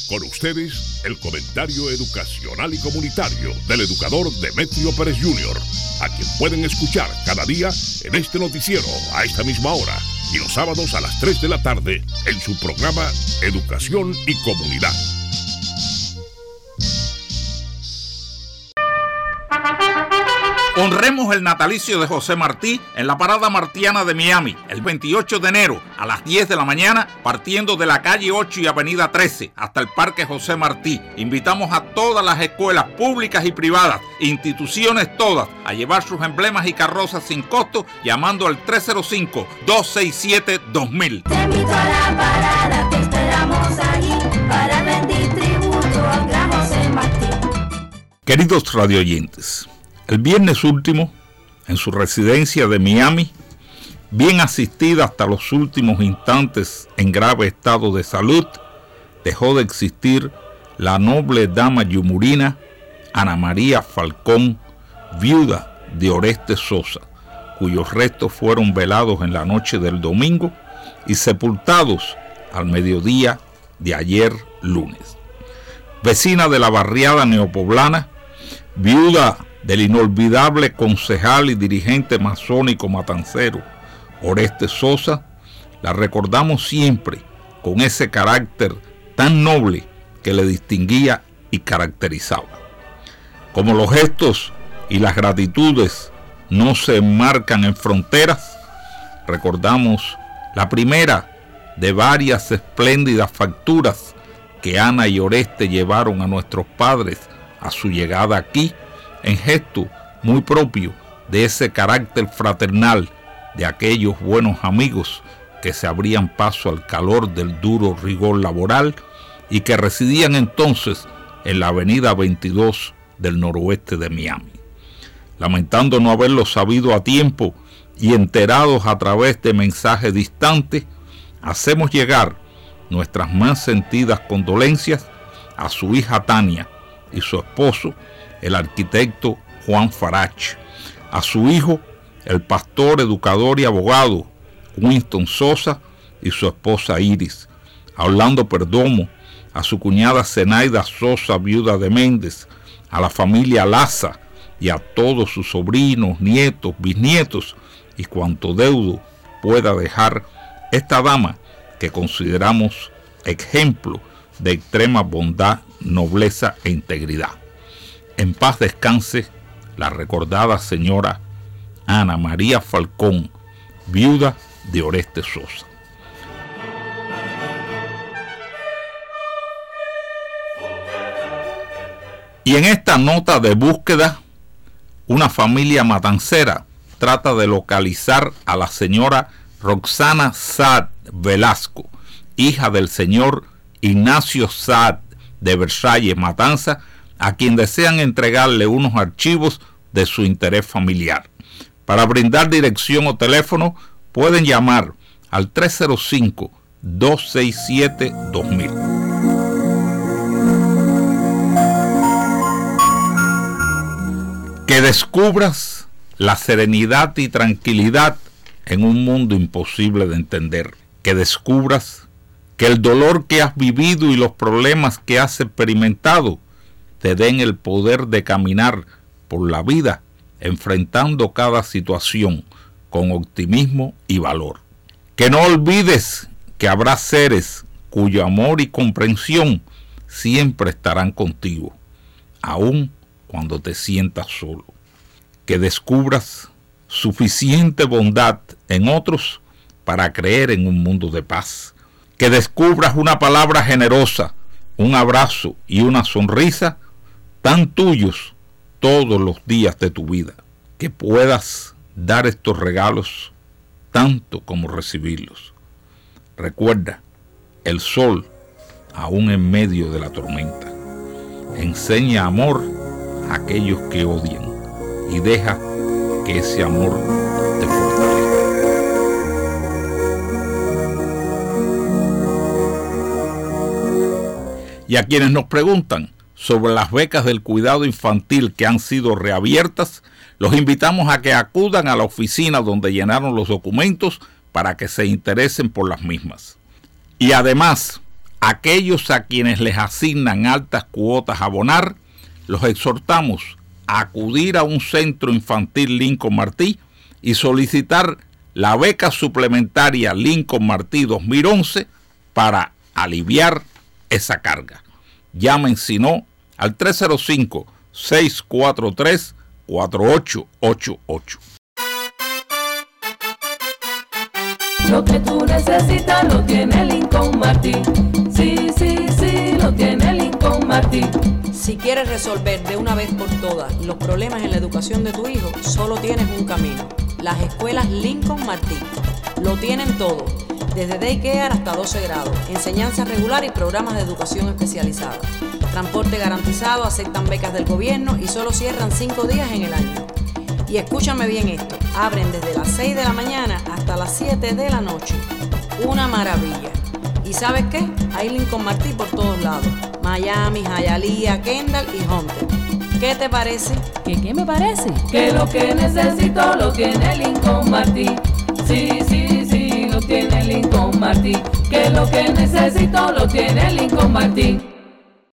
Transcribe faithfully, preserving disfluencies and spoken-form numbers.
Con ustedes, el comentario educacional y comunitario del educador Demetrio Pérez junior, a quien pueden escuchar cada día en este noticiero a esta misma hora y los sábados a las tres de la tarde en su programa Educación y Comunidad. Honremos el natalicio de José Martí en la Parada Martiana de Miami, el veintiocho de enero a las diez de la mañana, partiendo de la calle ocho y avenida trece hasta el Parque José Martí. Invitamos a todas las escuelas públicas y privadas, instituciones todas, a llevar sus emblemas y carrozas sin costo, llamando al tres cero cinco, dos seis siete, dos mil. Te invito a la parada, te esperamos allí para rendir tributo al gran José Martí. Queridos radioyentes, el viernes último, en su residencia de Miami, bien asistida hasta los últimos instantes en grave estado de salud, dejó de existir la noble dama yumurina Ana María Falcón, viuda de Orestes Sosa, cuyos restos fueron velados en la noche del domingo y sepultados al mediodía de ayer lunes. Vecina de la barriada neopoblana, viuda del inolvidable concejal y dirigente masónico matancero Orestes Sosa, la recordamos siempre con ese carácter tan noble que le distinguía y caracterizaba. Como los gestos y las gratitudes no se enmarcan en fronteras, recordamos la primera de varias espléndidas facturas que Ana y Oreste llevaron a nuestros padres a su llegada aquí, en gesto muy propio de ese carácter fraternal de aquellos buenos amigos que se abrían paso al calor del duro rigor laboral y que residían entonces en la avenida veintidós del noroeste de Miami. Lamentando no haberlo sabido a tiempo y enterados a través de mensajes distantes, hacemos llegar nuestras más sentidas condolencias a su hija Tania y su esposo, el arquitecto Juan Farach, a su hijo, el pastor, educador y abogado Winston Sosa y su esposa Iris, a Orlando Perdomo, a su cuñada Zenaida Sosa, viuda de Méndez, a la familia Laza y a todos sus sobrinos, nietos, bisnietos y cuanto deudo pueda dejar esta dama que consideramos ejemplo de extrema bondad, nobleza e integridad. En paz descanse la recordada señora Ana María Falcón, viuda de Orestes Sosa. Y en esta nota de búsqueda, una familia matancera trata de localizar a la señora Roxana Saad Velasco, hija del señor Ignacio Saad de Versalles, Matanza, a quien desean entregarle unos archivos de su interés familiar. Para brindar dirección o teléfono, pueden llamar al tres cero cinco, dos seis siete, dos mil. Que descubras la serenidad y tranquilidad en un mundo imposible de entender. Que descubras que el dolor que has vivido y los problemas que has experimentado te den el poder de caminar por la vida enfrentando cada situación con optimismo y valor. Que no olvides que habrá seres cuyo amor y comprensión siempre estarán contigo, aun cuando te sientas solo. Que descubras suficiente bondad en otros para creer en un mundo de paz. Que descubras una palabra generosa, un abrazo y una sonrisa tan tuyos todos los días de tu vida, que puedas dar estos regalos tanto como recibirlos. Recuerda, el sol, aún en medio de la tormenta, enseña amor a aquellos que odian y deja que ese amor te fortalezca. Y a quienes nos preguntan sobre las becas del cuidado infantil que han sido reabiertas, los invitamos a que acudan a la oficina donde llenaron los documentos para que se interesen por las mismas. Y además, Aquellos a quienes les asignan altas cuotas a abonar, los exhortamos a acudir a un centro infantil Lincoln Martí y solicitar la beca suplementaria Lincoln Martí dos mil once para aliviar esa carga. Llamen si no al tres cero cinco, seis cuatro tres, cuatro ocho ocho ocho. Lo que tú necesitas lo tiene Lincoln Martí. Sí, sí, sí, lo tiene Lincoln Martí. Si quieres resolver de una vez por todas los problemas en la educación de tu hijo, solo tienes un camino: las escuelas Lincoln Martí. Lo tienen todo, desde daycare hasta doce grados, enseñanza regular y programas de educación especializada. Transporte garantizado, aceptan becas del gobierno y solo cierran cinco días en el año. Y escúchame bien esto, abren desde las seis de la mañana hasta las siete de la noche. Una maravilla. ¿Y sabes qué? Hay Lincoln Martí por todos lados: Miami, Hialeah, Kendall y Hunter. ¿Qué te parece? ¿Qué qué me parece? Que lo que necesito lo tiene Lincoln Martí. Sí, sí, sí, lo tiene Lincoln Martí. Que lo que necesito lo tiene Lincoln Martí.